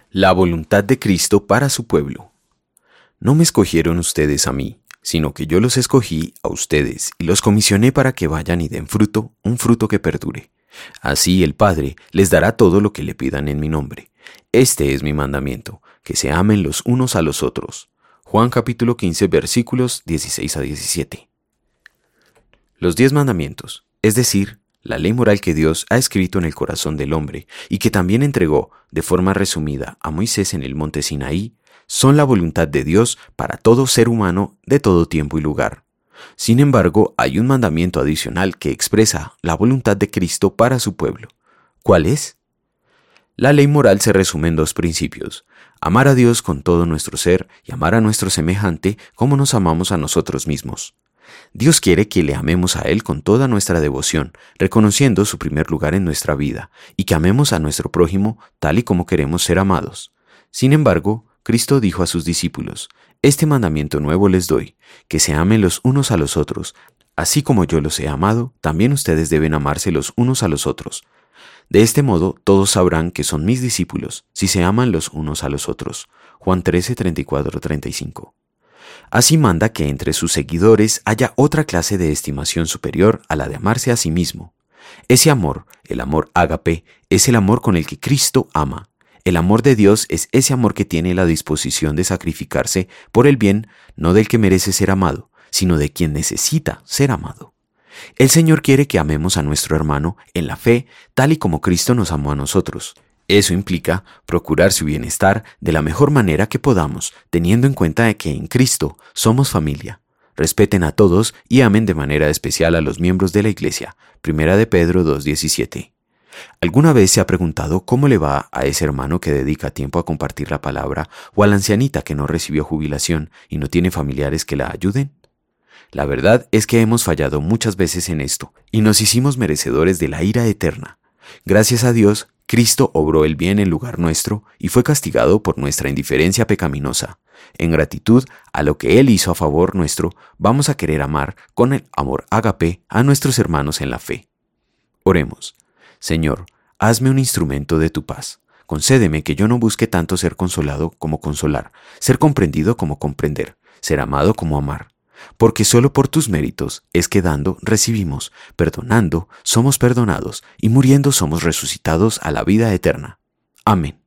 La voluntad de Cristo para su pueblo. No me escogieron ustedes a mí, sino que yo los escogí a ustedes y los comisioné para que vayan y den fruto, un fruto que perdure. Así el Padre les dará todo lo que le pidan en mi nombre. Este es mi mandamiento, que se amen los unos a los otros. Juan capítulo 15 versículos 16 a 17. Los 10 mandamientos, es decir, la ley moral que Dios ha escrito en el corazón del hombre y que también entregó, de forma resumida, a Moisés en el monte Sinaí, son la voluntad de Dios para todo ser humano de todo tiempo y lugar. Sin embargo, hay un mandamiento adicional que expresa la voluntad de Cristo para su pueblo. ¿Cuál es? La ley moral se resume en 2 principios: amar a Dios con todo nuestro ser y amar a nuestro semejante como nos amamos a nosotros mismos. Dios quiere que le amemos a Él con toda nuestra devoción, reconociendo su primer lugar en nuestra vida, y que amemos a nuestro prójimo tal y como queremos ser amados. Sin embargo, Cristo dijo a sus discípulos: «Este mandamiento nuevo les doy, que se amen los unos a los otros. Así como yo los he amado, también ustedes deben amarse los unos a los otros. De este modo, todos sabrán que son mis discípulos, si se aman los unos a los otros». Juan 13, 34, 35. Así manda que entre sus seguidores haya otra clase de estimación superior a la de amarse a sí mismo. Ese amor, el amor ágape, es el amor con el que Cristo ama. El amor de Dios es ese amor que tiene la disposición de sacrificarse por el bien, no del que merece ser amado, sino de quien necesita ser amado. El Señor quiere que amemos a nuestro hermano en la fe, tal y como Cristo nos amó a nosotros. Eso implica procurar su bienestar de la mejor manera que podamos, teniendo en cuenta de que en Cristo somos familia. Respeten a todos y amen de manera especial a los miembros de la Iglesia. 1 de Pedro 2:17. ¿Alguna vez se ha preguntado cómo le va a ese hermano que dedica tiempo a compartir la palabra o a la ancianita que no recibió jubilación y no tiene familiares que la ayuden? La verdad es que hemos fallado muchas veces en esto y nos hicimos merecedores de la ira eterna. Gracias a Dios, Cristo obró el bien en lugar nuestro y fue castigado por nuestra indiferencia pecaminosa. En gratitud a lo que Él hizo a favor nuestro, vamos a querer amar con el amor ágape a nuestros hermanos en la fe. Oremos. Señor, hazme un instrumento de tu paz. Concédeme que yo no busque tanto ser consolado como consolar, ser comprendido como comprender, ser amado como amar. Porque solo por tus méritos es que dando recibimos, perdonando somos perdonados y muriendo somos resucitados a la vida eterna. Amén.